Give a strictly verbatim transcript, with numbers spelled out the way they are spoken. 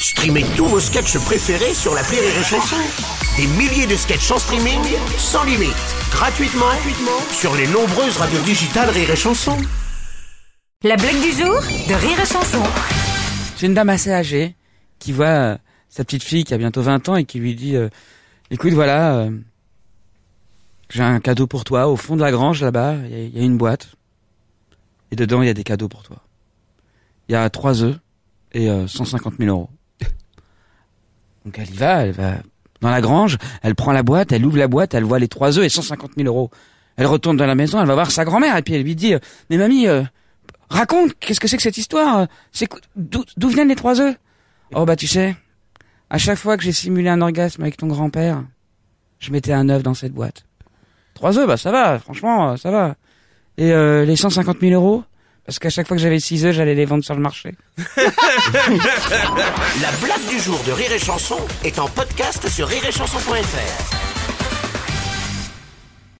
Streamez tous vos sketchs préférés sur l'appli Rire et Chanson. Des milliers de sketchs en streaming, sans limite, gratuitement, gratuitement sur les nombreuses radios digitales Rire et Chanson. La blague du jour de Rire et Chanson. C'est une dame assez âgée qui voit euh, sa petite fille qui a bientôt vingt ans et qui lui dit euh, « Écoute, voilà, euh, j'ai un cadeau pour toi. Au fond de la grange, là-bas, il y, y a une boîte. Et dedans, il y a des cadeaux pour toi. Il y a trois œufs et euh, cent cinquante mille euros. » Donc elle y va, elle va dans la grange, elle prend la boîte, elle ouvre la boîte, elle voit les trois œufs et cent cinquante mille euros. Elle retourne dans la maison, elle va voir sa grand-mère et puis elle lui dit « Mais mamie, euh, raconte, qu'est-ce que c'est que cette histoire? C'est d'où, d'où viennent les trois œufs ?»« Oh bah tu sais, à chaque fois que j'ai simulé un orgasme avec ton grand-père, je mettais un œuf dans cette boîte. Trois œufs, bah ça va, franchement, ça va. Et euh, les cent cinquante mille euros, parce qu'à chaque fois que j'avais six œufs, j'allais les vendre sur le marché. » La blague du jour de Rire et Chanson est en podcast sur rire et chanson point f r.